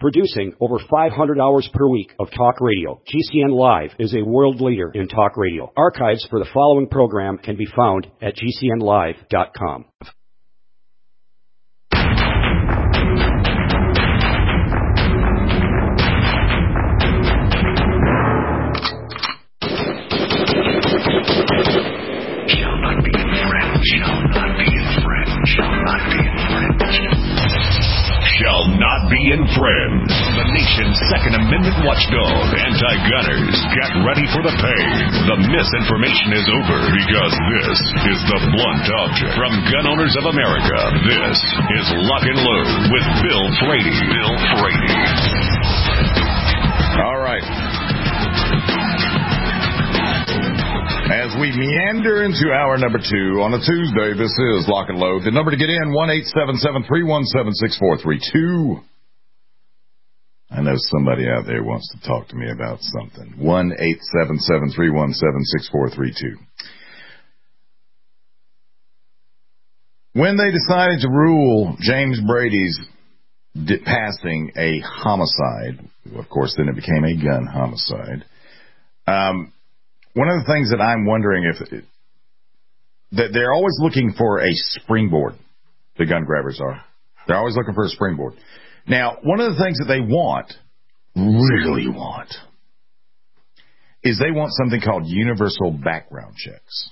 Producing over 500 hours per week of talk radio, GCN Live is a world leader in talk radio. Archives for the following program can be found at GCNlive.com. Shall not be infringed. The nation's Second Amendment watchdog, anti-gunners, get ready for the pain. The misinformation is over because this is the blunt object. From Gun Owners of America, this is Lock and Load with Bill Frady. Bill Frady. All right. As we meander into hour number 2 on a Tuesday, this is Lock and Load. The number to get in, 1-877-317-6432. I know somebody out there wants to talk to me about something. 1-877-317-6432. When they decided to rule James Brady's passing a homicide, of course, then it became a gun homicide, one of the things that I'm wondering that they're always looking for a springboard, the gun grabbers are. They're always looking for a springboard. Now, one of the things that they really want, is they want something called universal background checks.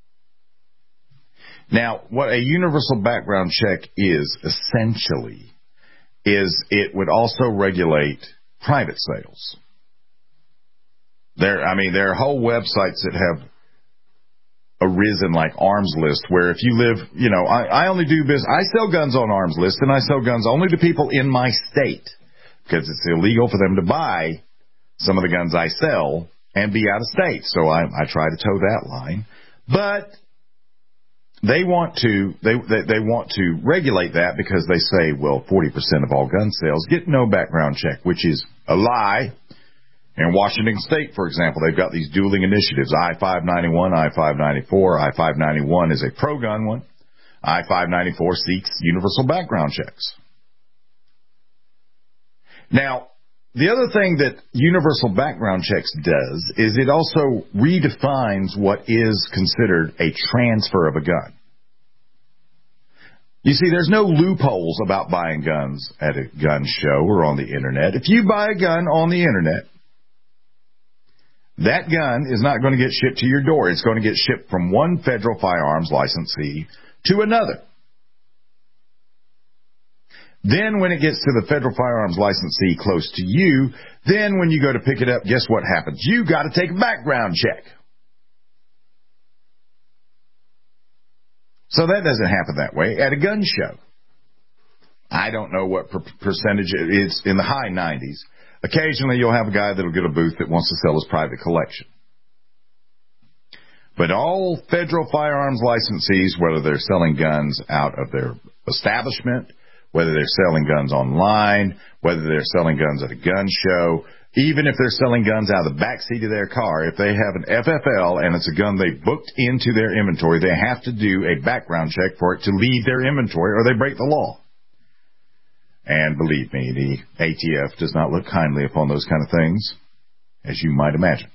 Now, what a universal background check is, essentially, is it would also regulate private sales. There are whole websites that have arisen like Arms List, where if you live, I only do business. I sell guns on Arms List, and I sell guns only to people in my state because it's illegal for them to buy some of the guns I sell and be out of state. So I try to toe that line, but they want to regulate that because they say, well, 40% of all gun sales get no background check, which is a lie. In Washington State, for example, they've got these dueling initiatives, I-591, I-594. I-591 is a pro-gun one. I-594 seeks universal background checks. Now, the other thing that universal background checks does is it also redefines what is considered a transfer of a gun. You see, there's no loopholes about buying guns at a gun show or on the Internet. If you buy a gun on the Internet, that gun is not going to get shipped to your door. It's going to get shipped from one federal firearms licensee to another. Then when it gets to the federal firearms licensee close to you, then when you go to pick it up, guess what happens? You got to take a background check. So that doesn't happen that way at a gun show. I don't know what percentage it is, in the high 90s. Occasionally you'll have a guy that'll get a booth that wants to sell his private collection. But all federal firearms licensees, whether they're selling guns out of their establishment, whether they're selling guns online, whether they're selling guns at a gun show, even if they're selling guns out of the backseat of their car, if they have an FFL and it's a gun they booked into their inventory, they have to do a background check for it to leave their inventory or they break the law. And believe me, the ATF does not look kindly upon those kind of things, as you might imagine.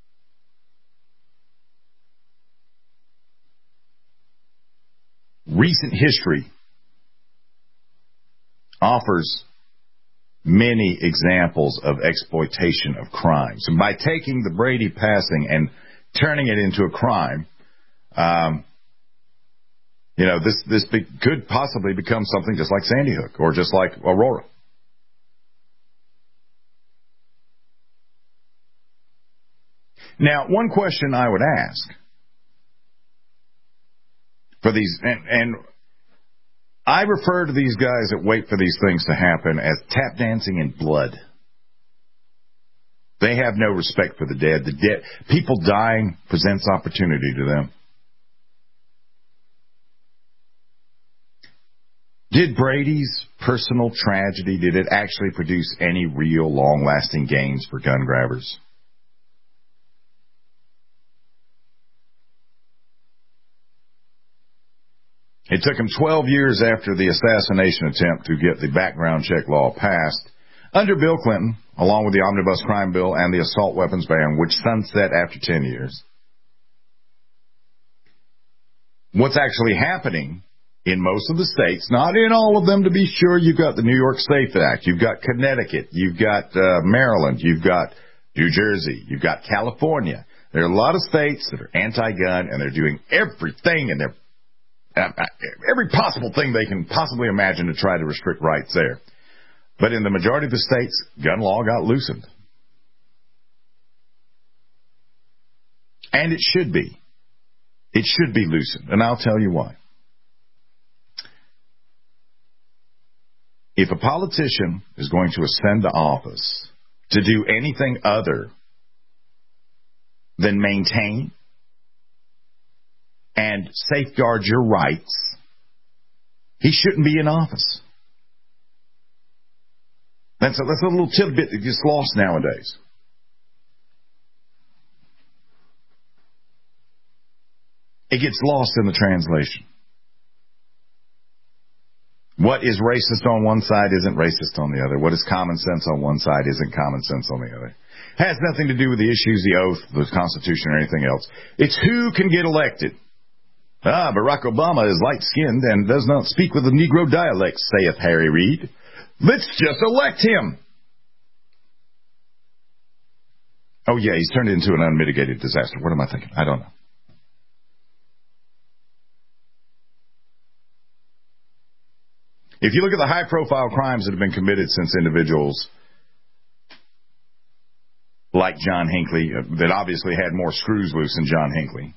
Recent history offers many examples of exploitation of crimes. And by taking the Brady passing and turning it into a crime, this could possibly become something just like Sandy Hook or just like Aurora. Now, one question I would ask for these, and I refer to these guys that wait for these things to happen as tap dancing in blood. They have no respect for the dead. People dying presents opportunity to them. Did Brady's personal tragedy, did it actually produce any real long-lasting gains for gun grabbers? It took him 12 years after the assassination attempt to get the background check law passed Under Bill Clinton, along with the omnibus crime bill and the assault weapons ban, which sunset after 10 years, what's actually happening in most of the states, not in all of them to be sure, you've got the New York SAFE Act, you've got Connecticut, you've got Maryland, you've got New Jersey, you've got California. There are a lot of states that are anti-gun, and they're doing everything and every possible thing they can possibly imagine to try to restrict rights there. But in the majority of the states, gun law got loosened. And it should be. It should be loosened, and I'll tell you why. If a politician is going to ascend to office to do anything other than maintain and safeguard your rights, he shouldn't be in office. That's a little tidbit that gets lost nowadays. It gets lost in the translation. What is racist on one side isn't racist on the other. What is common sense on one side isn't common sense on the other. Has nothing to do with the issues, the oath, the Constitution, or anything else. It's who can get elected. Barack Obama is light-skinned and does not speak with the Negro dialect, saith Harry Reid. Let's just elect him. Oh, yeah, he's turned into an unmitigated disaster. What am I thinking? I don't know. If you look at the high-profile crimes that have been committed since individuals like John Hinckley, that obviously had more screws loose than John Hinckley,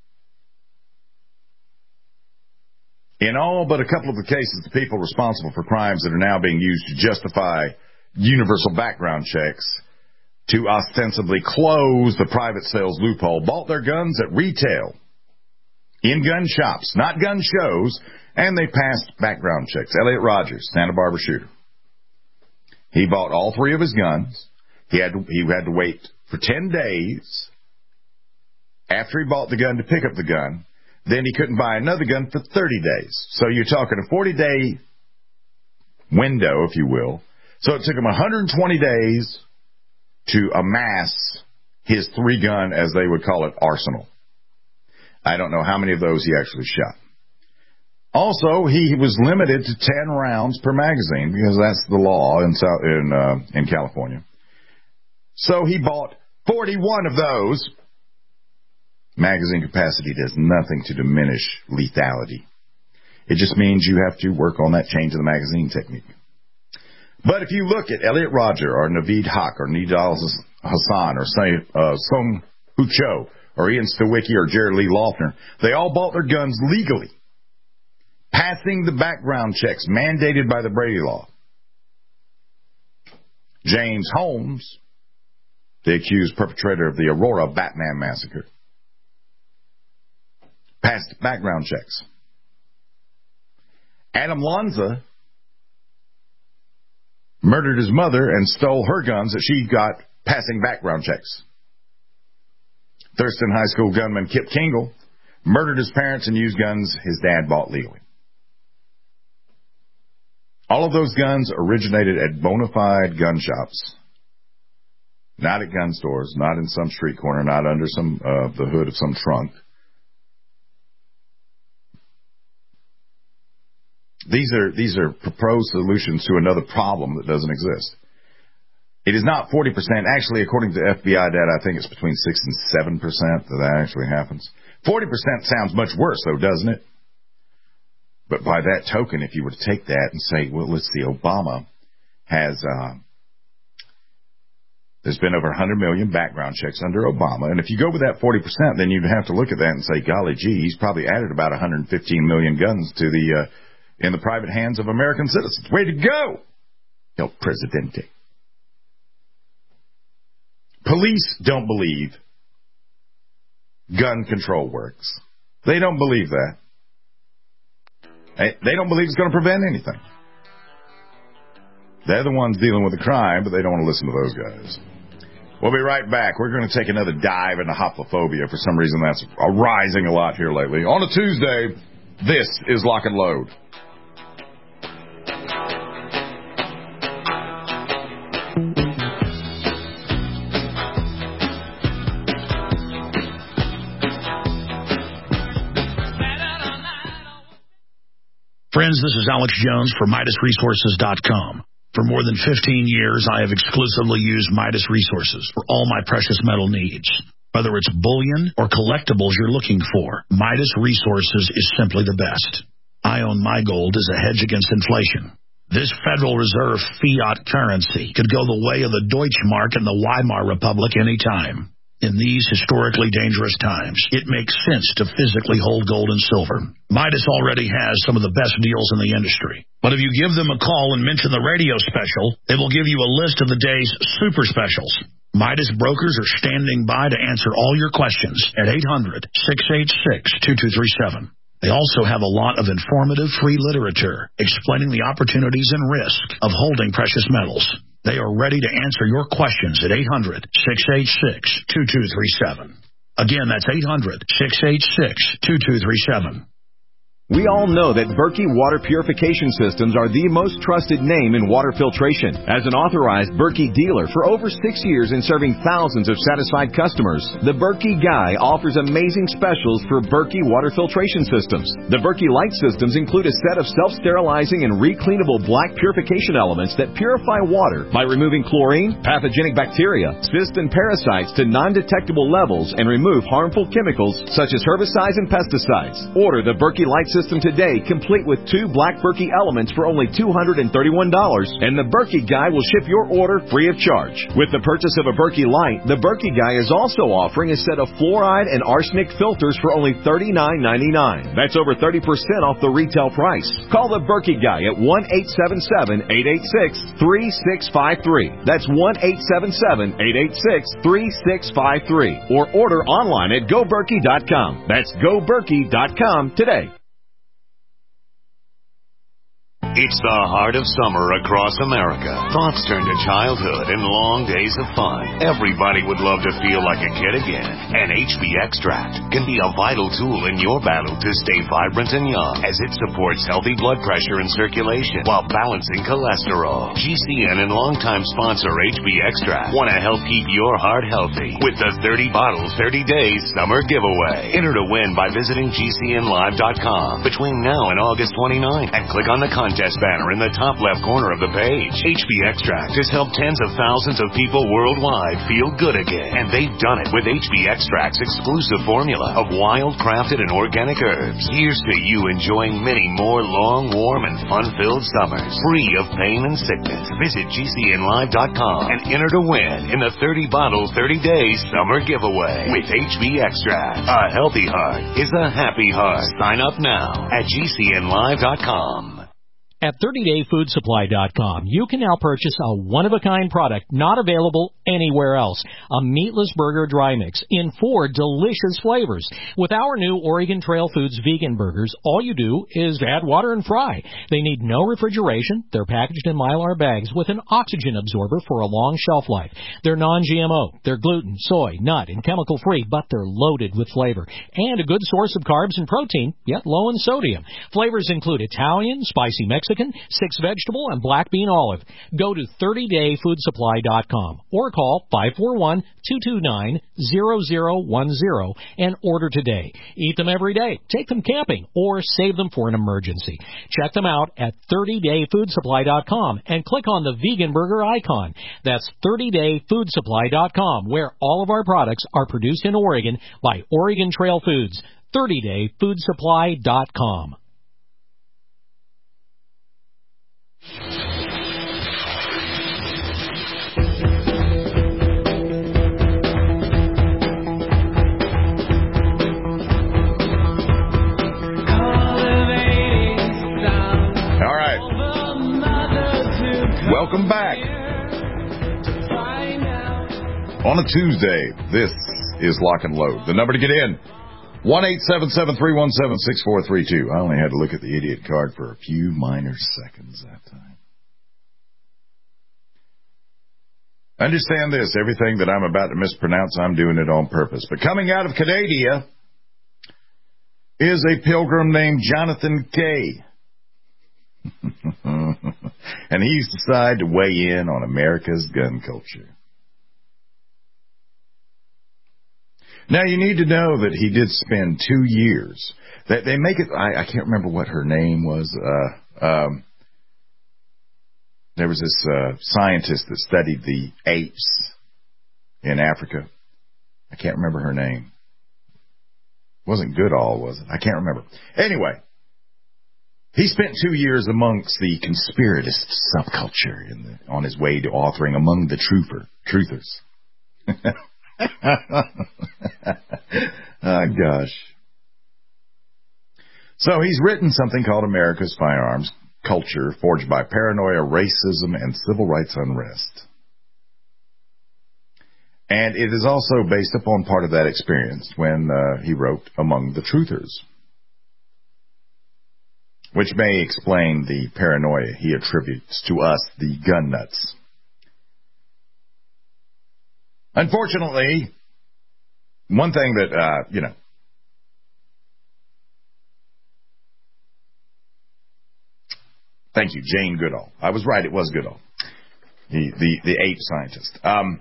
in all but a couple of the cases, the people responsible for crimes that are now being used to justify universal background checks to ostensibly close the private sales loophole bought their guns at retail, in gun shops, not gun shows, and they passed background checks. Elliot Rogers, Santa Barbara shooter. He bought all three of his guns. He had to wait for 10 days after he bought the gun to pick up the gun. Then he couldn't buy another gun for 30 days. So you're talking a 40-day window, if you will. So it took him 120 days to amass his three-gun, as they would call it, arsenal. I don't know how many of those he actually shot. Also, he was limited to 10 rounds per magazine because that's the law in California. So he bought 41 of those. Magazine capacity does nothing to diminish lethality. It just means you have to work on that change of the magazine technique. But if you look at Elliot Rodger or Naveed Haq or Nidal Hassan or Sung Hu Cho or Ian Stawicki or Jared Lee Loeffner, they all bought their guns legally, passing the background checks mandated by the Brady Law. James Holmes, the accused perpetrator of the Aurora Batman massacre, passed background checks. Adam Lanza murdered his mother and stole her guns that she got passing background checks. Thurston High School gunman Kip Kingle murdered his parents and used guns his dad bought legally. All of those guns originated at bona fide gun shops, not at gun stores, not in some street corner, not under the hood of some trunk. These are proposed solutions to another problem that doesn't exist. It is not 40%. Actually, according to FBI data, I think it's between 6 and 7% that actually happens. 40% sounds much worse, though, doesn't it? But by that token, if you were to take that and say, well, let's see, Obama has, there's been over 100 million background checks under Obama. And if you go with that 40%, then you'd have to look at that and say, golly gee, he's probably added about 115 million guns to in the private hands of American citizens. Way to go, El Presidente. Police don't believe gun control works. They don't believe that. They don't believe it's going to prevent anything. They're the ones dealing with the crime, but they don't want to listen to those guys. We'll be right back. We're going to take another dive into hoplophobia. For some reason, that's rising a lot here lately. On a Tuesday, this is Lock and Load. Friends, this is Alex Jones for MidasResources.com. For more than 15 years, I have exclusively used Midas Resources for all my precious metal needs. Whether it's bullion or collectibles you're looking for, Midas Resources is simply the best. I own my gold as a hedge against inflation. This Federal Reserve fiat currency could go the way of the Deutschmark and the Weimar Republic any time. In these historically dangerous times, it makes sense to physically hold gold and silver. Midas already has some of the best deals in the industry. But if you give them a call and mention the radio special, they will give you a list of the day's super specials. Midas brokers are standing by to answer all your questions at 800-686-2237. They also have a lot of informative free literature explaining the opportunities and risk of holding precious metals. They are ready to answer your questions at 800-686-2237. Again, that's 800-686-2237. We all know that Berkey Water Purification Systems are the most trusted name in water filtration. As an authorized Berkey dealer for over 6 years and serving thousands of satisfied customers, the Berkey Guy offers amazing specials for Berkey Water Filtration Systems. The Berkey Light Systems include a set of self-sterilizing and recleanable black purification elements that purify water by removing chlorine, pathogenic bacteria, cysts, and parasites to non-detectable levels and remove harmful chemicals such as herbicides and pesticides. Order the Berkey Light System today, complete with 2 black Berkey elements for only $231, and the Berkey Guy will ship your order free of charge. With the purchase of a Berkey Light, the Berkey Guy is also offering a set of fluoride and arsenic filters for only $39.99. That's over 30% off the retail price. Call the Berkey Guy at 1-877-886-3653. That's 1-877-886-3653. Or order online at GoBerkey.com. That's GoBerkey.com today. It's the heart of summer across America. Thoughts turn to childhood and long days of fun. Everybody would love to feel like a kid again. And HB Extract can be a vital tool in your battle to stay vibrant and young, as it supports healthy blood pressure and circulation while balancing cholesterol. GCN and longtime sponsor HB Extract want to help keep your heart healthy with the 30 bottles, 30 days summer giveaway. Enter to win by visiting GCNlive.com between now and August 29th and click on the contest banner in the top left corner of the page. HB Extract has helped tens of thousands of people worldwide feel good again, and they've done it with HB Extract's exclusive formula of wild-crafted and organic herbs. Here's to you enjoying many more long, warm, and fun-filled summers, free of pain and sickness. Visit GCNlive.com and enter to win in the 30 bottles, 30 days summer giveaway with HB Extract. A healthy heart is a happy heart. Sign up now at GCNlive.com. At 30dayfoodsupply.com, you can now purchase a one-of-a-kind product not available anywhere else, a meatless burger dry mix in 4 delicious flavors. With our new Oregon Trail Foods vegan burgers, all you do is add water and fry. They need no refrigeration. They're packaged in Mylar bags with an oxygen absorber for a long shelf life. They're non-GMO. They're gluten, soy, nut, and chemical-free, but they're loaded with flavor. And a good source of carbs and protein, yet low in sodium. Flavors include Italian, spicy Mexican, 6 vegetable, and black bean olive. Go to 30dayfoodsupply.com or call 541-229-0010 and order today. Eat them every day, take them camping, or save them for an emergency. Check them out at 30dayfoodsupply.com and click on the vegan burger icon. That's 30dayfoodsupply.com, where all of our products are produced in Oregon by Oregon Trail Foods. 30dayfoodsupply.com. All right. Welcome back. On a Tuesday, this is Lock and Load. The number to get in, 1-877-317-6432. I only had to look at the idiot card for a few minor seconds that time. Understand this, everything that I'm about to mispronounce, I'm doing it on purpose. But coming out of Canada is a pilgrim named Jonathan Kay. And he's decided to weigh in on America's gun culture. Now, you need to know that he did spend 2 years. They make it, I can't remember what her name was. There was this scientist that studied the apes in Africa. I can't remember her name. Wasn't Goodall, was it? I can't remember. Anyway, he spent 2 years amongst the conspiratist subculture on his way to authoring Among the Truthers. Oh, gosh. So he's written something called America's Firearms Culture, Forged by Paranoia, Racism, and Civil Rights Unrest. And it is also based upon part of that experience when he wrote Among the Truthers, which may explain the paranoia he attributes to us, the gun nuts. Unfortunately, one thing that, thank you, Jane Goodall. I was right, it was Goodall, the ape scientist.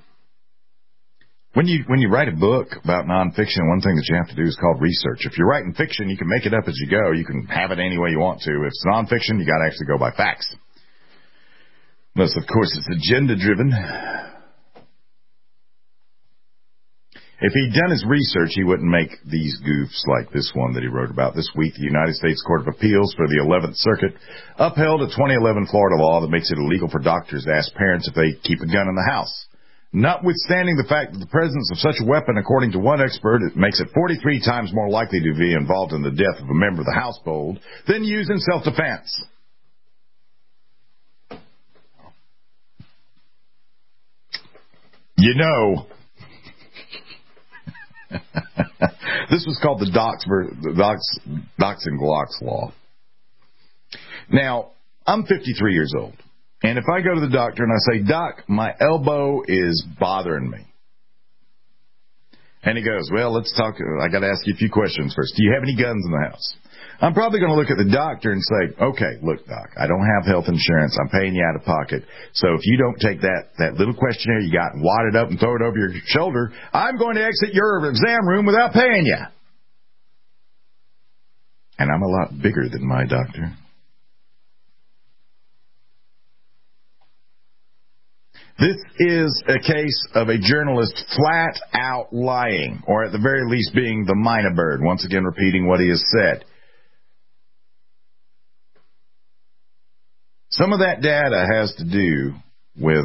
When you write a book about nonfiction, one thing that you have to do is called research. If you're writing fiction, you can make it up as you go. You can have it any way you want to. If it's nonfiction, you got to actually go by facts. Unless, of course, it's agenda-driven. If he'd done his research, he wouldn't make these goofs like this one that he wrote about this week. The United States Court of Appeals for the 11th Circuit upheld a 2011 Florida law that makes it illegal for doctors to ask parents if they keep a gun in the house. Notwithstanding the fact that the presence of such a weapon, according to one expert, it makes it 43 times more likely to be involved in the death of a member of the household than used in self-defense. You know, this was called the Docs and Glocks law. Now, I'm 53 years old. And if I go to the doctor and I say, Doc, my elbow is bothering me. And he goes, well, let's talk. I got to ask you a few questions first. Do you have any guns in the house? I'm probably going to look at the doctor and say, okay, look, Doc, I don't have health insurance. I'm paying you out of pocket. So if you don't take that little questionnaire you got and wad it up and throw it over your shoulder, I'm going to exit your exam room without paying you. And I'm a lot bigger than my doctor. This is a case of a journalist flat out lying, or at the very least being the minor bird, once again repeating what he has said. Some of that data has to do with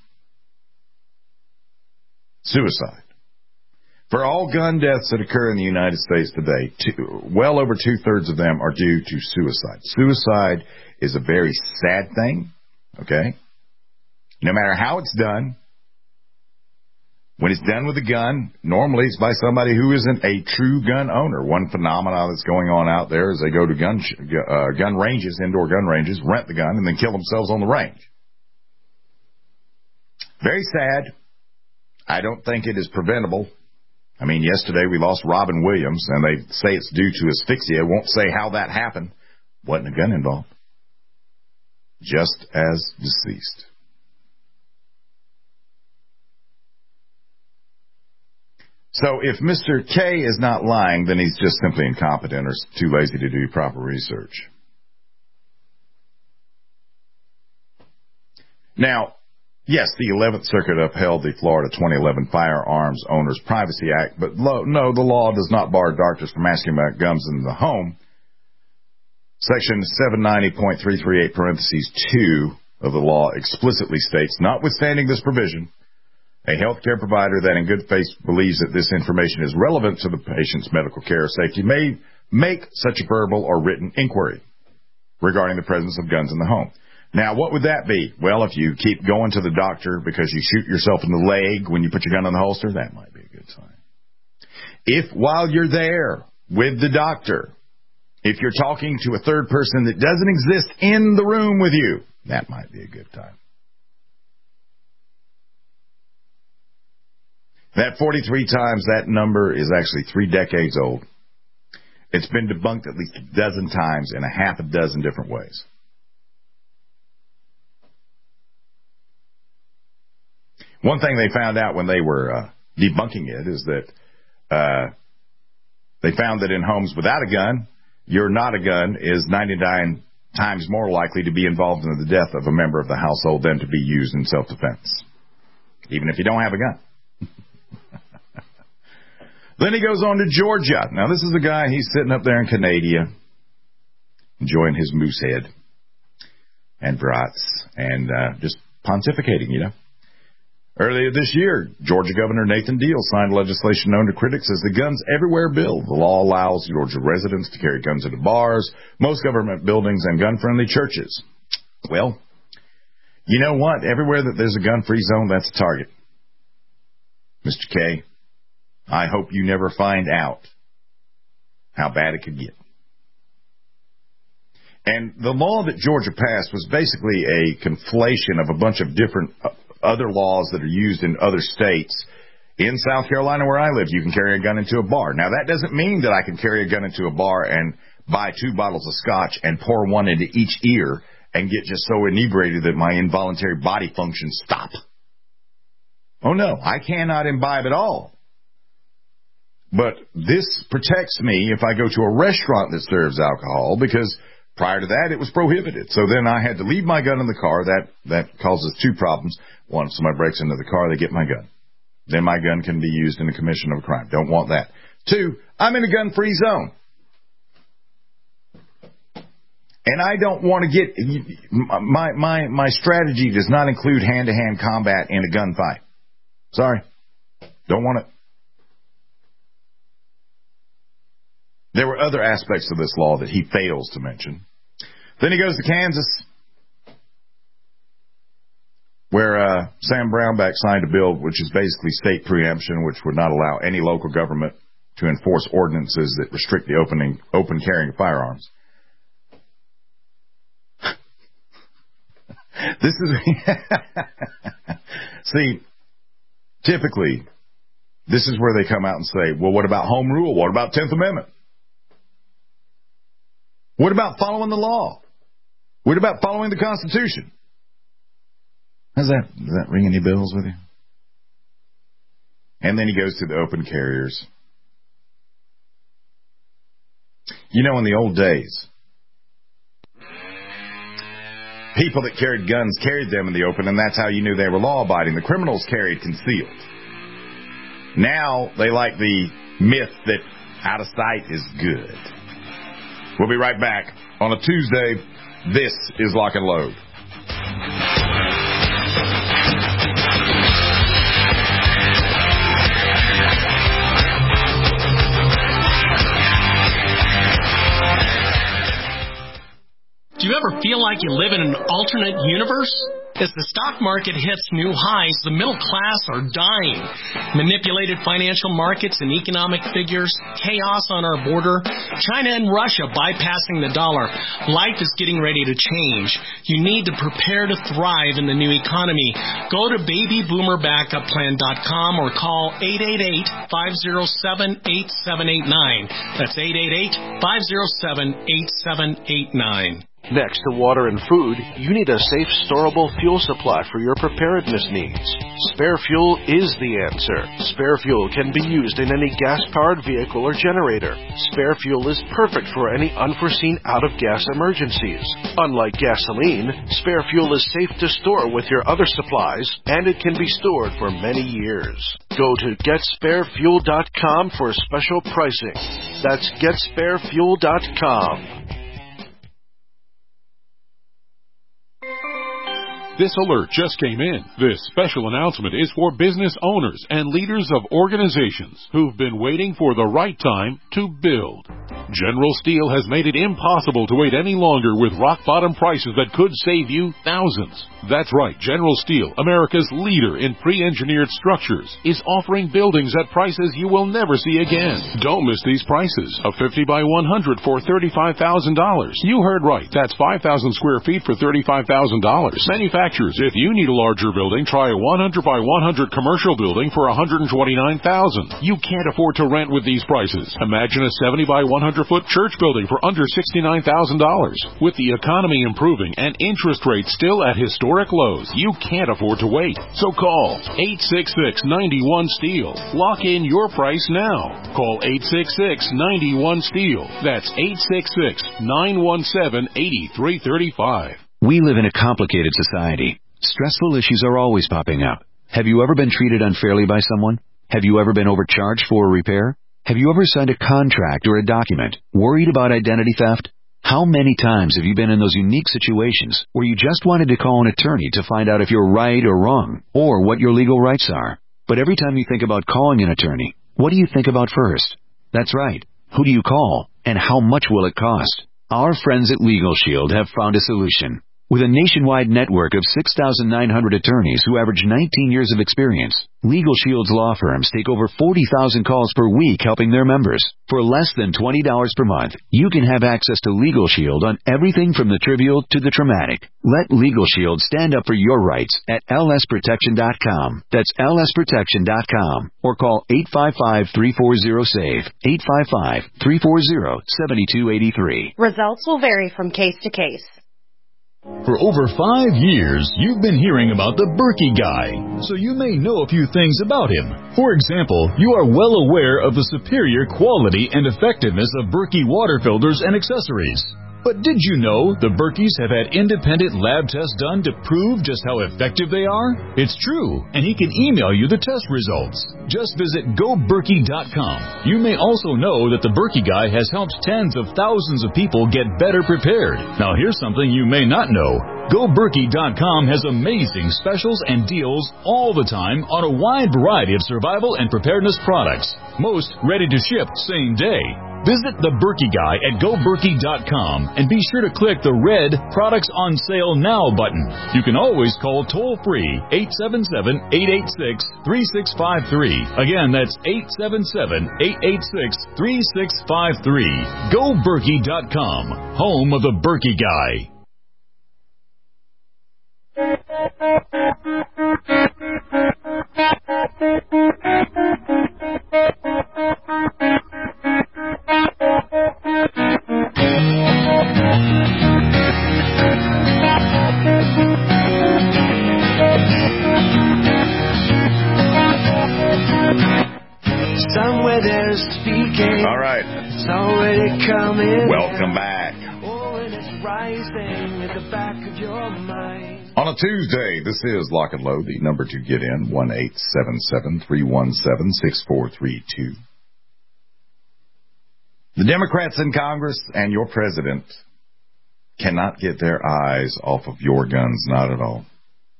suicide. For all gun deaths that occur in the United States today, well over 2/3 of them are due to suicide. Suicide is a very sad thing, okay? No matter how it's done, when it's done with a gun, normally it's by somebody who isn't a true gun owner. One phenomenon that's going on out there is they go to gun ranges, indoor gun ranges, rent the gun, and then kill themselves on the range. Very sad. I don't think it is preventable. I mean, yesterday we lost Robin Williams, and they say it's due to asphyxia. Won't say how that happened. Wasn't a gun involved. Just as deceased. So if Mr. K is not lying, then he's just simply incompetent or too lazy to do proper research. Now, yes, the 11th Circuit upheld the Florida 2011 Firearms Owners Privacy Act, but no, the law does not bar doctors from asking about guns in the home. Section 790.338 parentheses 2 of the law explicitly states, notwithstanding this provision, a healthcare provider that in good faith believes that this information is relevant to the patient's medical care or safety may make such a verbal or written inquiry regarding the presence of guns in the home. Now, what would that be? Well, if you keep going to the doctor because you shoot yourself in the leg when you put your gun in the holster, that might be a good sign. If while you're there with the doctor, if you're talking to a third person that doesn't exist in the room with you, that might be a good time. That 43 times, that number is actually 3 decades old. It's been debunked at least a dozen times in a half a dozen different ways. One thing they found out when they were debunking it is that They found that in homes without a gun, your not a gun is 99 times more likely to be involved in the death of a member of the household than to be used in self-defense, even if you don't have a gun. Then he goes on to Georgia. Now, this is a guy, he's sitting up there in Canada, enjoying his moose head and brats and just pontificating, you know. Earlier this year, Georgia Governor Nathan Deal signed legislation known to critics as the Guns Everywhere Bill. The law allows Georgia residents to carry guns into bars, most government buildings, and gun-friendly churches. Well, you know what? Everywhere that there's a gun-free zone, that's a target. Mr. K, I hope you never find out how bad it could get. And the law that Georgia passed was basically a conflation of a bunch of different other laws that are used in other states. In South Carolina, where I live, you can carry a gun into a bar. Now, that doesn't mean that I can carry a gun into a bar and buy 2 bottles of scotch and pour one into each ear and get just so inebriated that my involuntary body functions stop. Oh, no, I cannot imbibe at all. But this protects me if I go to a restaurant that serves alcohol, because prior to that, it was prohibited. So then I had to leave my gun in the car. That causes 2 problems. One, somebody breaks into the car, they get my gun. Then my gun can be used in the commission of a crime. Don't want that. 2, I'm in a gun-free zone. And I don't want to get... My strategy does not include hand-to-hand combat in a gunfight. Sorry. Don't want it. There were other aspects of this law that he fails to mention. Then he goes to Kansas, where Sam Brownback signed a bill which is basically state preemption, which would not allow any local government to enforce ordinances that restrict the open carrying of firearms. This is... See, typically, this is where they come out and say, well, what about home rule? What about 10th Amendment? What about following the law? What about following the Constitution? Does that ring any bells with you? And then he goes to the open carriers. You know, in the old days, people that carried guns carried them in the open, and that's how you knew they were law-abiding. The criminals carried concealed. Now they like the myth that out of sight is good. We'll be right back on a Tuesday. This is Lock and Load. Do you ever feel like you live in an alternate universe? As the stock market hits new highs, the middle class are dying. Manipulated financial markets and economic figures, chaos on our border, China and Russia bypassing the dollar. Life is getting ready to change. You need to prepare to thrive in the new economy. Go to babyboomerbackupPlan.com or call 888-507-8789. That's 888-507-8789. Next to water and food, you need a safe, storable fuel supply for your preparedness needs. Spare Fuel is the answer. Spare Fuel can be used in any gas-powered vehicle or generator. Spare Fuel is perfect for any unforeseen out-of-gas emergencies. Unlike gasoline, Spare Fuel is safe to store with your other supplies, and it can be stored for many years. Go to GetSpareFuel.com for special pricing. That's GetSpareFuel.com. This alert just came in. This special announcement is for business owners and leaders of organizations who've been waiting for the right time to build. General Steel has made it impossible to wait any longer with rock-bottom prices that could save you thousands. That's right, General Steel, America's leader in pre-engineered structures, is offering buildings at prices you will never see again. Don't miss these prices. A 50 by 100 for $35,000. You heard right. That's 5,000 square feet for $35,000. Manufactured manufacturers. If you need a larger building, try a 100 by 100 commercial building for $129,000. You can't afford to rent with these prices. Imagine a 70 by 100 foot church building for under $69,000. With the economy improving and interest rates still at historic lows, you can't afford to wait. So call 866-91-STEEL. Lock in your price now. Call 866-91-STEEL. That's 866-917-8335. We live in a complicated society. Stressful issues are always popping up. Have you ever been treated unfairly by someone? Have you ever been overcharged for a repair? Have you ever signed a contract or a document worried about identity theft? How many times have you been in those unique situations where you just wanted to call an attorney to find out if you're right or wrong, or what your legal rights are? But every time you think about calling an attorney, what do you think about first? That's right. Who do you call, and how much will it cost? Our friends at Legal Shield have found a solution. With a nationwide network of 6,900 attorneys who average 19 years of experience, Legal Shield's law firms take over 40,000 calls per week helping their members. For less than $20 per month, you can have access to Legal Shield on everything from the trivial to the traumatic. Let Legal Shield stand up for your rights at lsprotection.com. That's lsprotection.com. Or call 855-340-SAVE, 855-340-7283. Results will vary from case to case. For over 5 years, you've been hearing about the Berkey guy, so you may know a few things about him. For example, you are well aware of the superior quality and effectiveness of Berkey water filters and accessories. But did you know the Berkeys have had independent lab tests done to prove just how effective they are? It's true, and he can email you the test results. Just visit GoBerkey.com. You may also know that the Berkey guy has helped tens of thousands of people get better prepared. Now here's something you may not know. GoBerkey.com has amazing specials and deals all the time on a wide variety of survival and preparedness products. Most ready to ship same day. Visit the Berkey Guy at GoBerkey.com and be sure to click the red Products on Sale Now button. You can always call toll-free 877-886-3653. Again, that's 877-886-3653. GoBerkey.com, home of the Berkey Guy. Somewhere there's speaking. All right. It's already coming. Welcome back. Oh, and it's rising at the back of your mind. On a Tuesday, this is Lock and Load. The number to get in, 1-877-317-6432. The Democrats in Congress and your president cannot get their eyes off of your guns, not at all.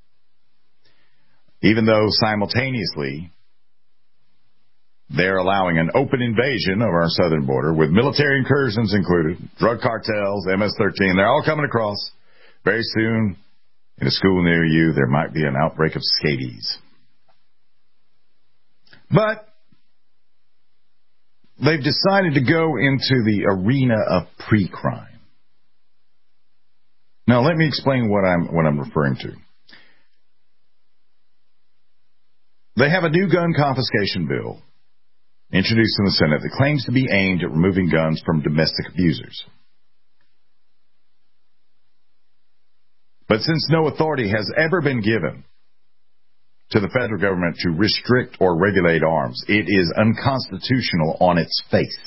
Even though simultaneously they're allowing an open invasion of our southern border with military incursions included, drug cartels, MS-13. They're all coming across. Very soon, in a school near you, there might be an outbreak of scabies. But they've decided to go into the arena of pre-crime. Now, let me explain what I'm referring to. They have a new gun confiscation bill introduced in the Senate that claims to be aimed at removing guns from domestic abusers. But since no authority has ever been given to the federal government to restrict or regulate arms, it is unconstitutional on its face.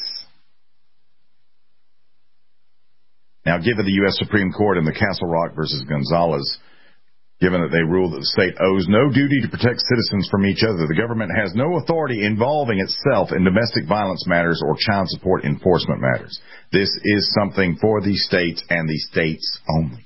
Now, given the U.S. Supreme Court in the Castle Rock versus Gonzalez, given that they rule that the state owes no duty to protect citizens from each other, the government has no authority involving itself in domestic violence matters or child support enforcement matters. This is something for the states and the states only.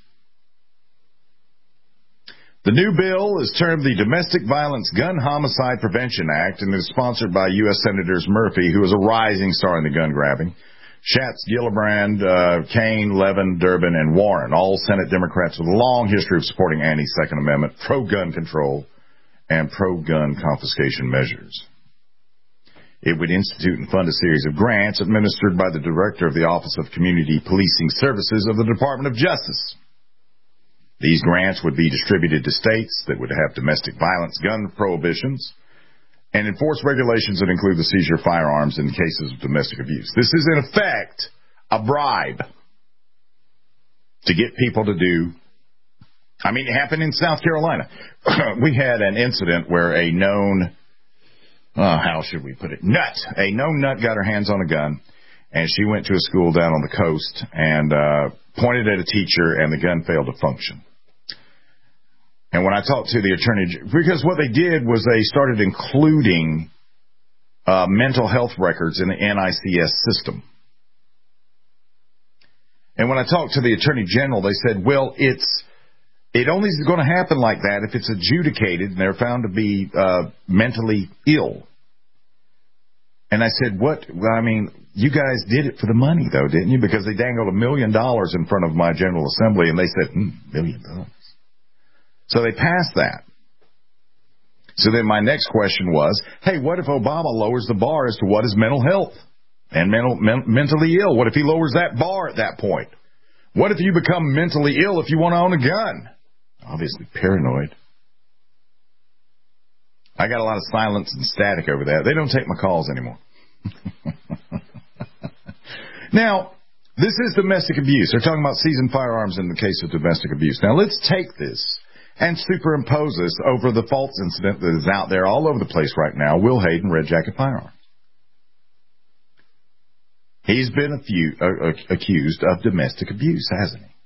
The new bill is termed the Domestic Violence Gun Homicide Prevention Act and is sponsored by U.S. Senators Murphy, who is a rising star in the gun grabbing, Schatz, Gillibrand, Kaine, Levin, Durbin, and Warren, all Senate Democrats with a long history of supporting anti-Second Amendment, pro-gun control, and pro-gun confiscation measures. It would institute and fund a series of grants administered by the Director of the Office of Community Policing Services of the Department of Justice. These grants would be distributed to states that would have domestic violence gun prohibitions and enforce regulations that include the seizure of firearms in cases of domestic abuse. This is, in effect, a bribe to get people to do. I mean, it happened in South Carolina. We had an incident where a known, how should we put it, a known nut got her hands on a gun, and she went to a school down on the coast and pointed at a teacher, and the gun failed to function. And when I talked to the attorney, because what they did was they started including mental health records in the NICS system. And when I talked to the attorney general, they said, well, it only is going to happen like that if it's adjudicated and they're found to be mentally ill. And I said, what? Well, I mean, you guys did it for the money, though, didn't you? Because they dangled $1 million in front of my General Assembly, and they said, $1 million. So they passed that. So then my next question was, hey, what if Obama lowers the bar as to what is mental health and mentally ill? What if he lowers that bar at that point? What if you become mentally ill if you want to own a gun? Obviously paranoid. I got a lot of silence and static over that. They don't take my calls anymore. Now, this is domestic abuse. They're talking about seizing firearms in the case of domestic abuse. Now, let's take this and superimpose this over the false incident that is out there all over the place right now, Will Hayden, Red Jacket Firearms. He's been accused of domestic abuse, hasn't he?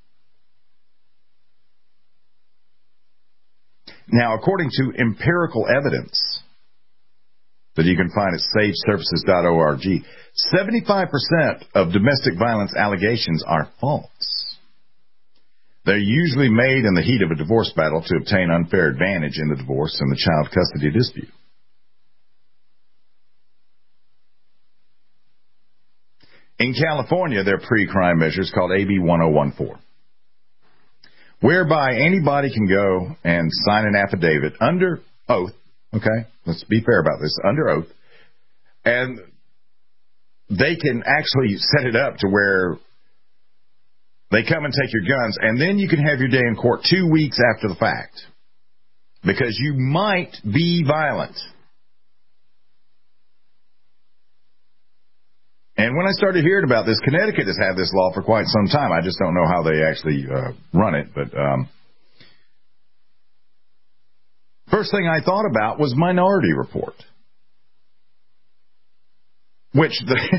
Now, according to empirical evidence that you can find at sageservices.org, 75% of domestic violence allegations are false. They're usually made in the heat of a divorce battle to obtain unfair advantage in the divorce and the child custody dispute. In California, there are pre-crime measures called AB 1014. Whereby anybody can go and sign an affidavit under oath, okay? Let's be fair about this, under oath, and they can actually set it up to where they come and take your guns, and then you can have your day in court 2 weeks after the fact because you might be violent. And when I started hearing about this, Connecticut has had this law for quite some time. I just don't know how they actually run it. But first thing I thought about was Minority Report. Which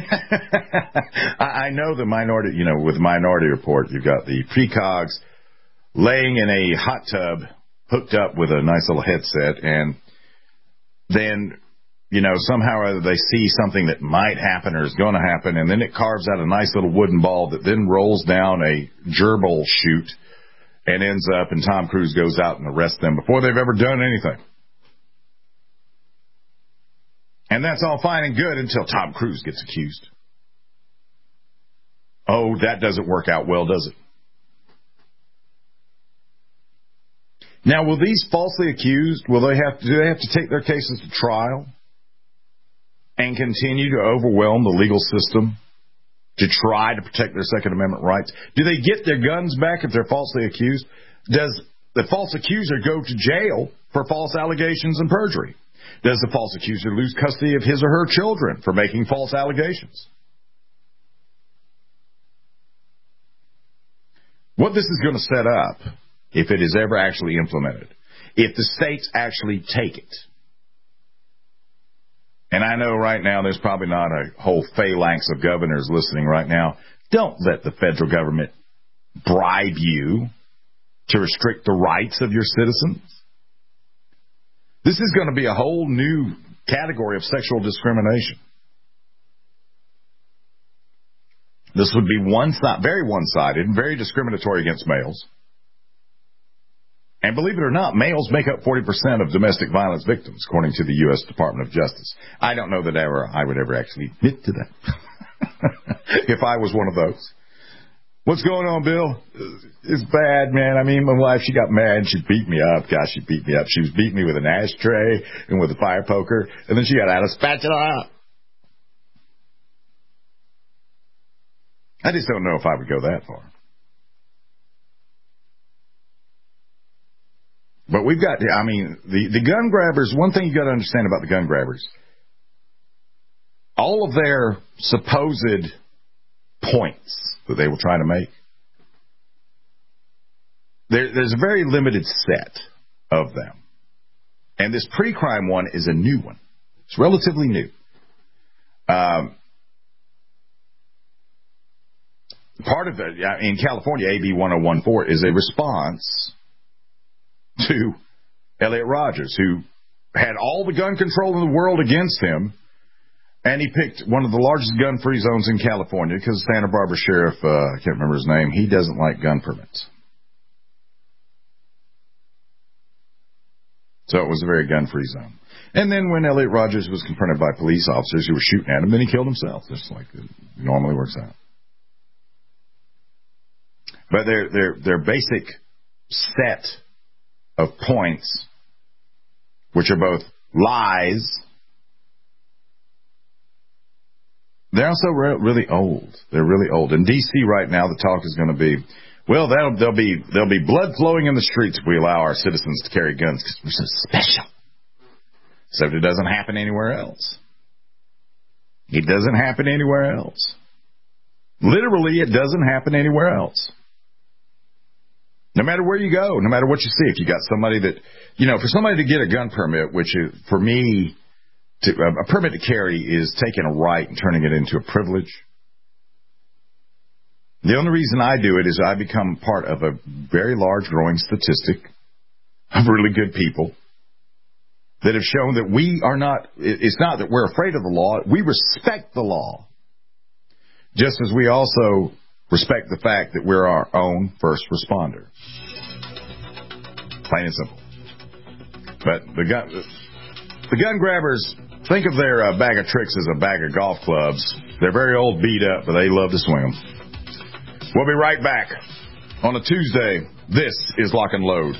I know the Minority, with Minority Report, you've got the precogs laying in a hot tub hooked up with a nice little headset, and then somehow or other they see something that might happen or is going to happen, and then it carves out a nice little wooden ball that then rolls down a gerbil chute and ends up, and Tom Cruise goes out and arrests them before they've ever done anything. And that's all fine and good until Tom Cruise gets accused. Oh, that doesn't work out well, does it? Now, will these falsely accused, do they have to take their cases to trial and continue to overwhelm the legal system to try to protect their Second Amendment rights? Do they get their guns back if they're falsely accused? Does the false accuser go to jail for false allegations and perjury? Does the false accuser lose custody of his or her children for making false allegations? What this is going to set up, if it is ever actually implemented, if the states actually take it, and I know right now there's probably not a whole phalanx of governors listening right now. Don't let the federal government bribe you to restrict the rights of your citizens. This is going to be a whole new category of sexual discrimination. This would be very one-sided and very discriminatory against males. And believe it or not, males make up 40% of domestic violence victims, according to the U.S. Department of Justice. I don't know that I would ever actually admit to that. If I was one of those. What's going on, Bill? It's bad, man. I mean, my wife, she got mad. She beat me up. Gosh, she beat me up. She was beating me with an ashtray and with a fire poker. And then she got out a spatula. I just don't know if I would go that far. But we've got, I mean, the gun grabbers, one thing you got to understand about the gun grabbers, all of their supposed points that they will try to make, there's a very limited set of them. And this pre-crime one is a new one. It's relatively new. Part of it, in California, AB 1014 is a response to Elliot Rogers, who had all the gun control in the world against him, and he picked one of the largest gun-free zones in California because Santa Barbara Sheriff, I can't remember his name, he doesn't like gun permits. So it was a very gun-free zone. And then when Elliot Rogers was confronted by police officers who were shooting at him, then he killed himself, just like it normally works out. But their basic set of points, which are both lies, they're also really old. They're really old. In D.C. right now, the talk is going to be, well, there'll be blood flowing in the streets if we allow our citizens to carry guns because we're so special. Except it doesn't happen anywhere else. It doesn't happen anywhere else. Literally, it doesn't happen anywhere else. No matter where you go, no matter what you see, if you got somebody that, for somebody to get a gun permit, which is, for me, a permit to carry is taking a right and turning it into a privilege. The only reason I do it is I become part of a very large growing statistic of really good people that have shown that we are not, it's not that we're afraid of the law, we respect the law. Just as we also respect the fact that we're our own first responder. Plain and simple. But the gun grabbers, think of their bag of tricks as a bag of golf clubs. They're very old, beat up, but they love to swing them. We'll be right back on a Tuesday. This is Lock and Load.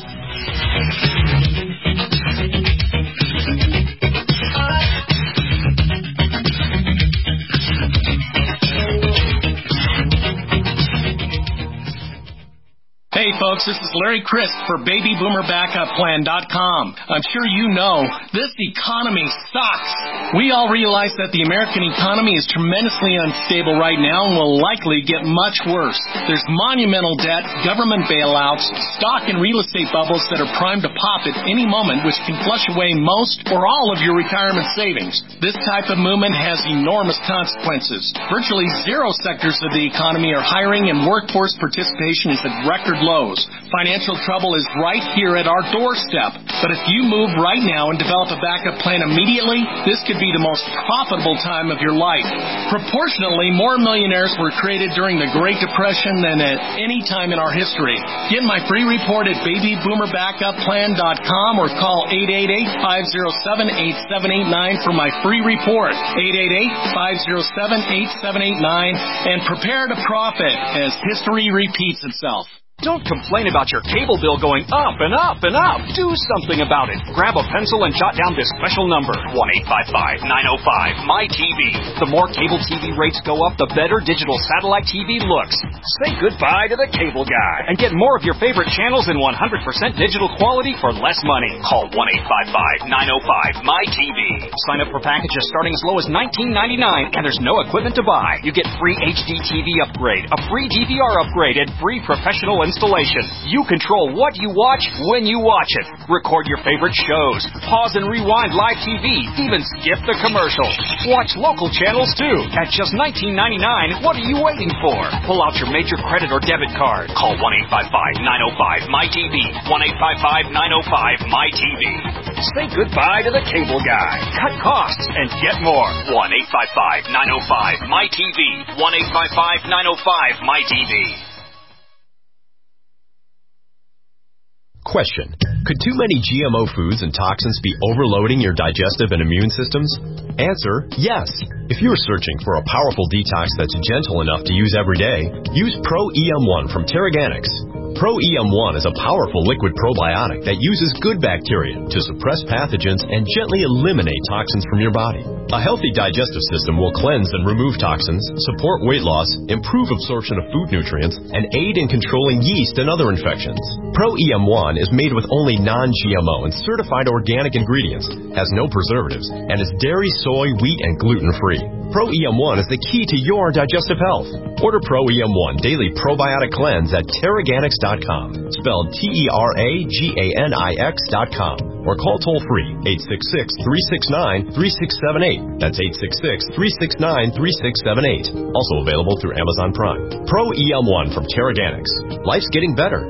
Hey folks, this is Larry Crisp for BabyBoomerBackupPlan.com. I'm sure you know this economy sucks. We all realize that the American economy is tremendously unstable right now and will likely get much worse. There's monumental debt, government bailouts, stock and real estate bubbles that are primed to pop at any moment, which can flush away most or all of your retirement savings. This type of movement has enormous consequences. Virtually zero sectors of the economy are hiring, and workforce participation is at record lows. Financial trouble is right here at our doorstep. But if you move right now and develop a backup plan immediately, this could be the most profitable time of your life. Proportionally, more millionaires were created during the Great Depression than at any time in our history. Get my free report at BabyBoomerBackupPlan.com or call 888-507-8789 for my free report. 888-507-8789 and prepare to profit as history repeats itself. Don't complain about your cable bill going up and up and up. Do something about it. Grab a pencil and jot down this special number, 1-855-905-MY-TV. The more cable TV rates go up, the better digital satellite TV looks. Say goodbye to the cable guy and get more of your favorite channels in 100% digital quality for less money. Call 1-855-905-MY-TV. Sign up for packages starting as low as $19.99, and there's no equipment to buy. You get free HD TV upgrade, a free DVR upgrade, and free professional installation. You control what you watch when you watch it. Record your favorite shows. Pause and rewind live TV. Even skip the commercials. Watch local channels too. At just $19.99, what are you waiting for? Pull out your major credit or debit card. Call 1-855-905-MY-TV. 1-855-905-MY-TV. Say goodbye to the cable guy. Cut costs and get more. 1-855-905-MY-TV. 1-855-905-MY-TV. Question: could too many GMO foods and toxins be overloading your digestive and immune systems? Answer: yes. If you're searching for a powerful detox that's gentle enough to use every day, use Pro EM1 from Terraganics. Pro EM1 is a powerful liquid probiotic that uses good bacteria to suppress pathogens and gently eliminate toxins from your body. A healthy digestive system will cleanse and remove toxins, support weight loss, improve absorption of food nutrients, and aid in controlling yeast and other infections. Pro EM1 is made with only non-GMO and certified organic ingredients, has no preservatives, and is dairy, soy, wheat, and gluten-free. Pro EM1 is the key to your digestive health. Order Pro EM1 Daily Probiotic Cleanse at Teraganix.com, spelled Teraganix.com, or call toll-free 866-369-3678. That's 866-369-3678. Also available through Amazon Prime. Pro EM1 from Teraganix. Life's getting better.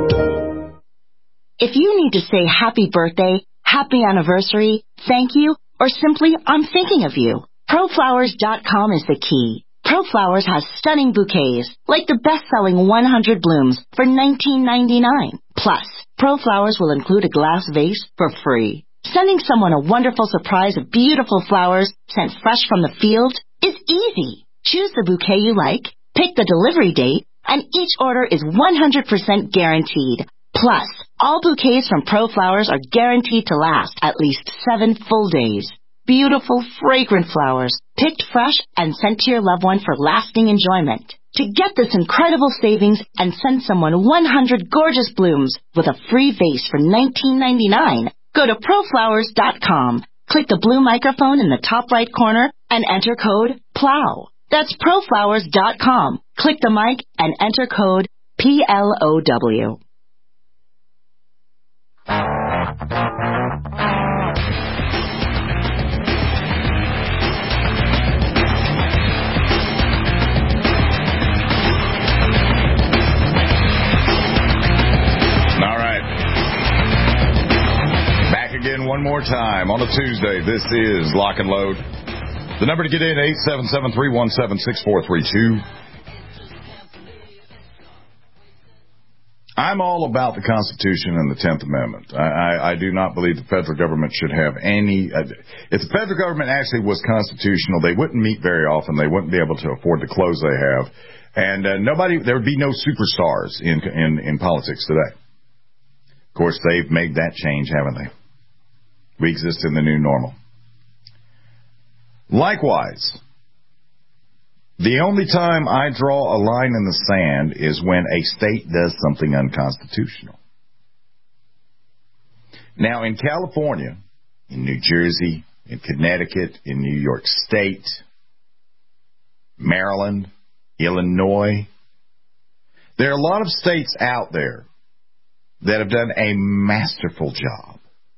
If you need to say happy birthday, happy anniversary, thank you, or simply I'm thinking of you, ProFlowers.com is the key. ProFlowers has stunning bouquets, like the best-selling 100 blooms for $19.99. Plus, ProFlowers will include a glass vase for free. Sending someone a wonderful surprise of beautiful flowers sent fresh from the field is easy. Choose the bouquet you like, pick the delivery date, and each order is 100% guaranteed. Plus, all bouquets from ProFlowers are guaranteed to last at least 7 full days. Beautiful, fragrant flowers, picked fresh and sent to your loved one for lasting enjoyment. To get this incredible savings and send someone 100 gorgeous blooms with a free vase for $19.99, go to ProFlowers.com. Click the blue microphone in the top right corner and enter code PLOW. That's ProFlowers.com. Click the mic and enter code PLOW. Again, one more time on a Tuesday. This is Lock and Load. The number to get in, 877-317-6432. I'm all about the Constitution and the 10th Amendment. I do not believe the federal government should have any... If the federal government actually was constitutional, they wouldn't meet very often. They wouldn't be able to afford the clothes they have. And there would be no superstars in politics today. Of course, they've made that change, haven't they? We exist in the new normal. Likewise, the only time I draw a line in the sand is when a state does something unconstitutional. Now, in California, in New Jersey, in Connecticut, in New York State, Maryland, Illinois, there are a lot of states out there that have done a masterful job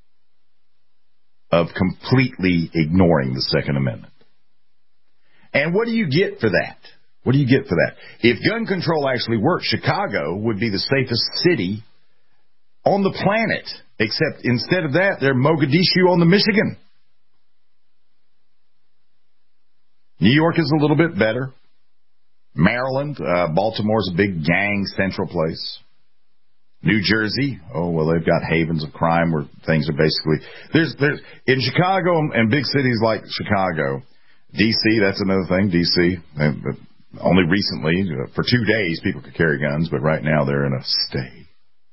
of completely ignoring the Second Amendment. And what do you get for that? What do you get for that? If gun control actually worked, Chicago would be the safest city on the planet. Except instead of that, they're Mogadishu on the Michigan. New York is a little bit better. Maryland, Baltimore's a big gang central place. New Jersey, oh, well, they've got havens of crime where things are basically... There's in Chicago and big cities like Chicago, D.C., that's another thing, D.C., only recently, for 2 days, people could carry guns, but right now they're in a stay.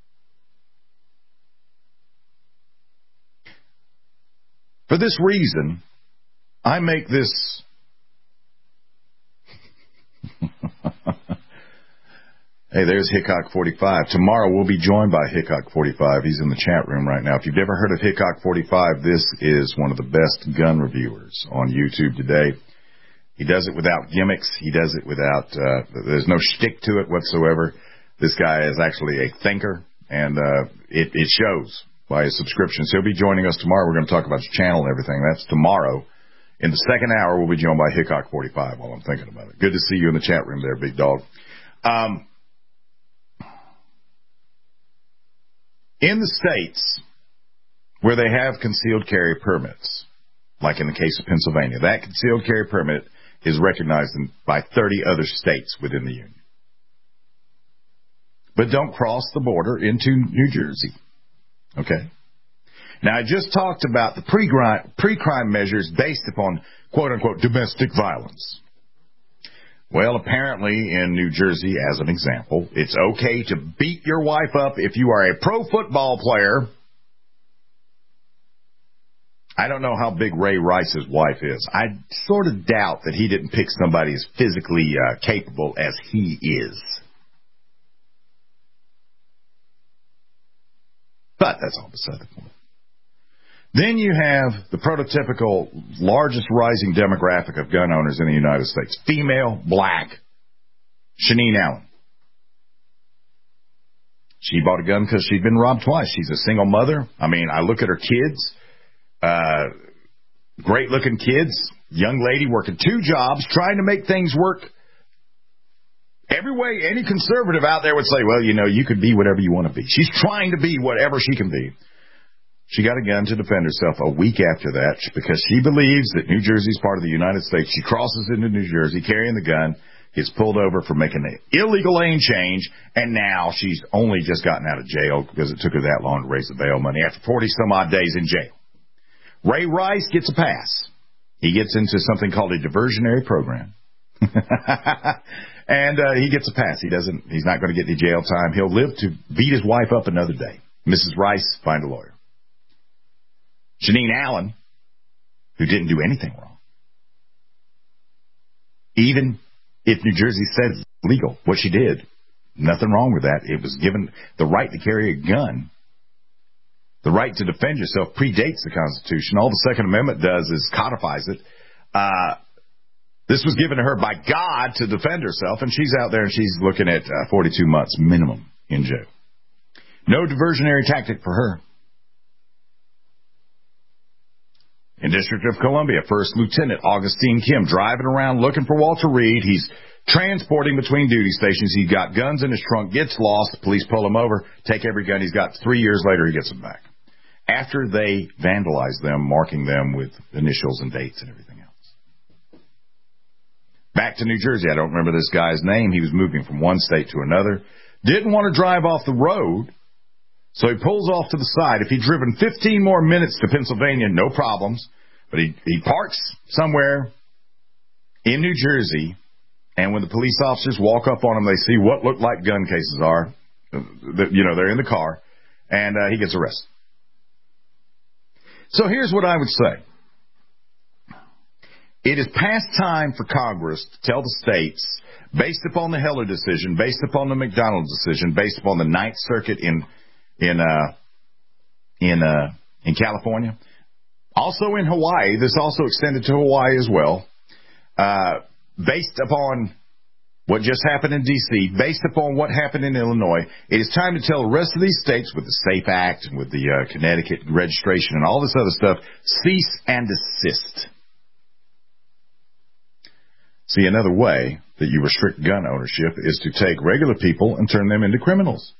For this reason, I make this... Hey, there's Hickok45. Tomorrow we'll be joined by Hickok45. He's in the chat room right now. If you've never heard of Hickok45, this is one of the best gun reviewers on YouTube today. He does it without gimmicks. He does it without, there's no shtick to it whatsoever. This guy is actually a thinker, and it shows by his subscriptions. He'll be joining us tomorrow. We're going to talk about his channel and everything. That's tomorrow. In the second hour, we'll be joined by Hickok45 while I'm thinking about it. Good to see you in the chat room there, big dog. In the states where they have concealed carry permits, like in the case of Pennsylvania, that concealed carry permit is recognized by 30 other states within the Union. But don't cross the border into New Jersey. Okay? Now, I just talked about the pre-crime measures based upon, quote-unquote, domestic violence. Well, apparently in New Jersey, as an example, it's okay to beat your wife up if you are a pro football player. I don't know how big Ray Rice's wife is. I sort of doubt that he didn't pick somebody as physically capable as he is. But that's all beside the point. Then you have the prototypical largest rising demographic of gun owners in the United States. Female, black, Shaneen Allen. She bought a gun because she'd been robbed twice. She's a single mother. I mean, I look at her kids. Great-looking kids. Young lady working 2 jobs, trying to make things work. Every way any conservative out there would say, well, you know, you could be whatever you want to be. She's trying to be whatever she can be. She got a gun to defend herself a week after that because she believes that New Jersey is part of the United States. She crosses into New Jersey carrying the gun, gets pulled over for making an illegal lane change, and now she's only just gotten out of jail because it took her that long to raise the bail money after 40-some-odd days in jail. Ray Rice gets a pass. He gets into something called a diversionary program. And he gets a pass. He's not going to get any jail time. He'll live to beat his wife up another day. Mrs. Rice, find a lawyer. Shaneen Allen, who didn't do anything wrong. Even if New Jersey said it's legal, what she did, nothing wrong with that. It was given the right to carry a gun. The right to defend yourself predates the Constitution. All the Second Amendment does is codifies it. This was given to her by God to defend herself, and she's out there and she's looking at 42 months minimum in jail. No diversionary tactic for her. In District of Columbia, First Lieutenant Augustine Kim driving around looking for Walter Reed. He's transporting between duty stations. He's got guns in his trunk, gets lost. Police pull him over, take every gun he's got. 3 years later, he gets them back. After they vandalize them, marking them with initials and dates and everything else. Back to New Jersey. I don't remember this guy's name. He was moving from one state to another. Didn't want to drive off the road, so he pulls off to the side. If he'd driven 15 more minutes to Pennsylvania, no problems. But he parks somewhere in New Jersey, and when the police officers walk up on him, they see what look like gun cases are. You know, they're in the car, and he gets arrested. So here's what I would say. It is past time for Congress to tell the states, based upon the Heller decision, based upon the McDonald decision, based upon the Ninth Circuit in California, also in Hawaii. This also extended to Hawaii as well. Based upon what just happened in D.C., based upon what happened in Illinois, it is time to tell the rest of these states with the SAFE Act and with the Connecticut registration and all this other stuff, cease and desist. See, another way that you restrict gun ownership is to take regular people and turn them into criminals.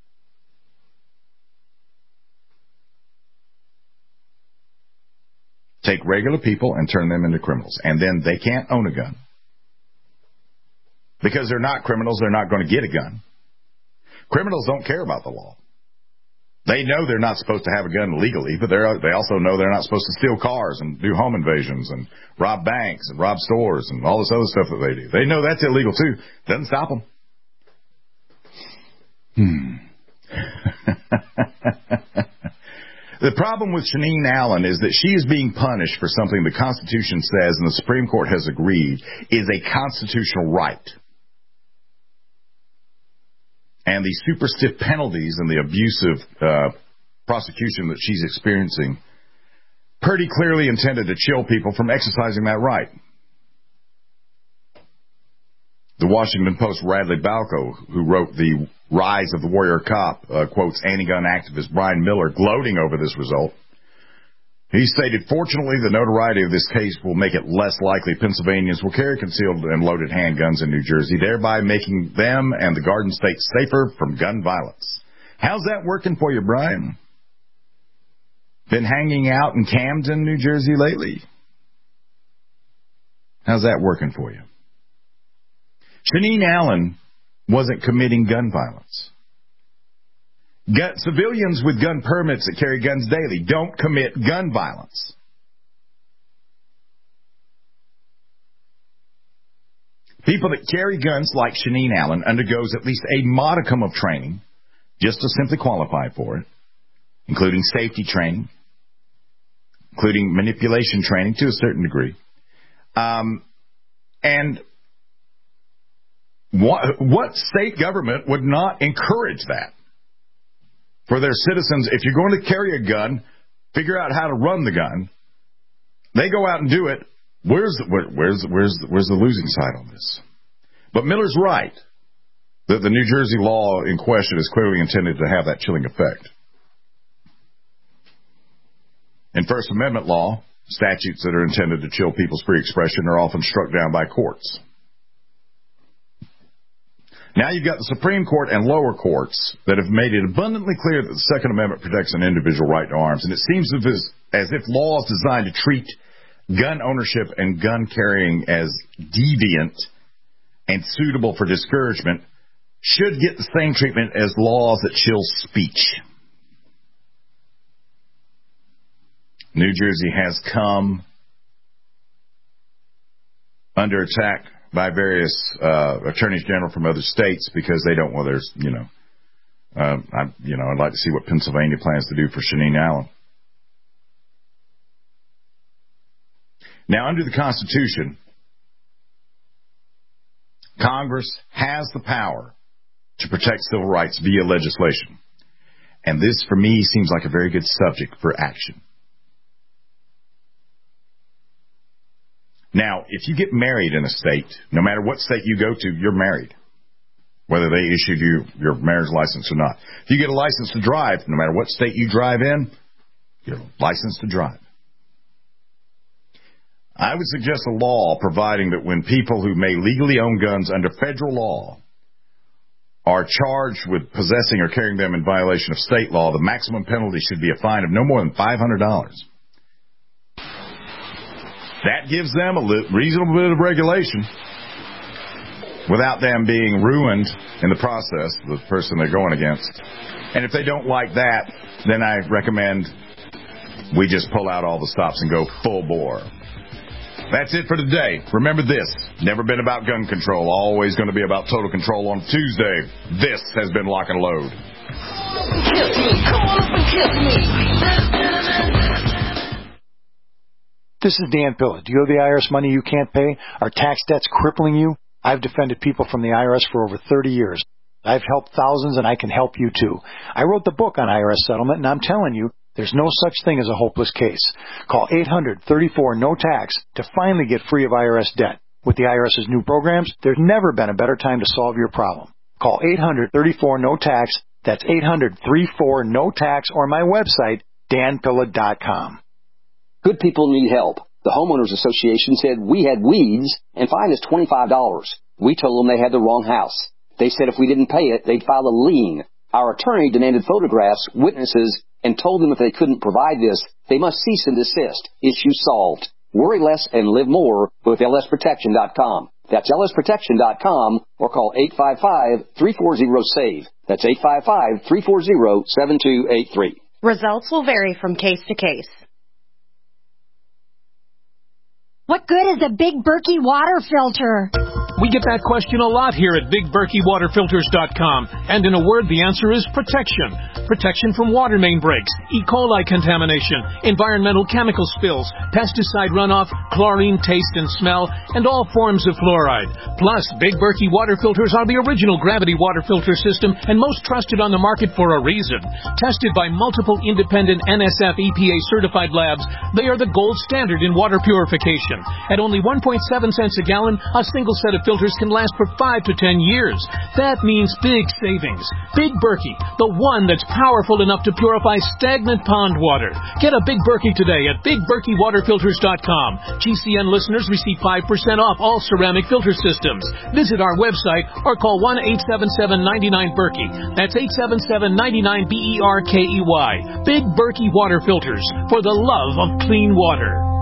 Take regular people and turn them into criminals. And then they can't own a gun. Because they're not criminals, they're not going to get a gun. Criminals don't care about the law. They know they're not supposed to have a gun legally, but they also know they're not supposed to steal cars and do home invasions and rob banks and rob stores and all this other stuff that they do. They know that's illegal too. Doesn't stop them. The problem with Shaneen Allen is that she is being punished for something the Constitution says, and the Supreme Court has agreed, is a constitutional right. And the super stiff penalties and the abusive prosecution that she's experiencing pretty clearly intended to chill people from exercising that right. The Washington Post Radley Balco, who wrote The Rise of the Warrior Cop, quotes anti-gun activist Brian Miller gloating over this result. He stated, fortunately, the notoriety of this case will make it less likely Pennsylvanians will carry concealed and loaded handguns in New Jersey, thereby making them and the Garden State safer from gun violence. How's that working for you, Brian? Been hanging out in Camden, New Jersey lately? How's that working for you? Shaneen Allen wasn't committing gun violence. Civilians with gun permits that carry guns daily don't commit gun violence. People that carry guns like Shaneen Allen undergoes at least a modicum of training just to simply qualify for it, including safety training, including manipulation training to a certain degree. And what state government would not encourage that for their citizens? If you're going to carry a gun, figure out how to run the gun. They go out and do it. Where's the losing side on this? But Miller's right that the New Jersey law in question is clearly intended to have that chilling effect. In First Amendment law, statutes that are intended to chill people's free expression are often struck down by courts. Now you've got the Supreme Court and lower courts that have made it abundantly clear that the Second Amendment protects an individual right to arms, and it seems as if laws designed to treat gun ownership and gun carrying as deviant and suitable for discouragement should get the same treatment as laws that chill speech. New Jersey has come under attack by various attorneys general from other states because they don't. Well, there's I'd like to see what Pennsylvania plans to do for Shaneen Allen. Now, under the Constitution, Congress has the power to protect civil rights via legislation, and this, for me, seems like a very good subject for action. Now, if you get married in a state, no matter what state you go to, you're married, whether they issued you your marriage license or not. If you get a license to drive, no matter what state you drive in, you're licensed to drive. I would suggest a law providing that when people who may legally own guns under federal law are charged with possessing or carrying them in violation of state law, the maximum penalty should be a fine of no more than $500. That gives them a reasonable bit of regulation without them being ruined in the process, the person they're going against. And if they don't like that, then I recommend we just pull out all the stops and go full bore. That's it for today. Remember this, never been about gun control, always going to be about total control on Tuesday. This has been Lock and Load. This is Dan Pilla. Do you owe the IRS money you can't pay? Are tax debts crippling you? I've defended people from the IRS for over 30 years. I've helped thousands, and I can help you too. I wrote the book on IRS settlement, and I'm telling you, there's no such thing as a hopeless case. Call 800-34-NO-TAX to finally get free of IRS debt. With the IRS's new programs, there's never been a better time to solve your problem. Call 800-34-NO-TAX. That's 800-34-NO-TAX, or my website, danpilla.com. Good people need help. The Homeowners Association said we had weeds and fined us $25. We told them they had the wrong house. They said if we didn't pay it, they'd file a lien. Our attorney demanded photographs, witnesses, and told them if they couldn't provide this, they must cease and desist. Issue solved. Worry less and live more with lsprotection.com. That's lsprotection.com, or call 855-340-SAVE. That's 855-340-7283. Results will vary from case to case. What good is a Big Berkey water filter? We get that question a lot here at BigBerkeyWaterFilters.com. And in a word, the answer is protection. Protection from water main breaks, E. coli contamination, environmental chemical spills, pesticide runoff, chlorine taste and smell, and all forms of fluoride. Plus, Big Berkey water filters are the original gravity water filter system and most trusted on the market for a reason. Tested by multiple independent NSF EPA certified labs, they are the gold standard in water purification. At only 1.7 cents a gallon, a single set of filters can last for 5 to 10 years. That means big savings. Big Berkey, the one that's powerful enough to purify stagnant pond water. Get a Big Berkey today at BigBerkeyWaterFilters.com. GCN listeners receive 5% off all ceramic filter systems. Visit our website or call 1-877-99-BERKEY. That's 877-99-BERKEY. Big Berkey Water Filters, for the love of clean water.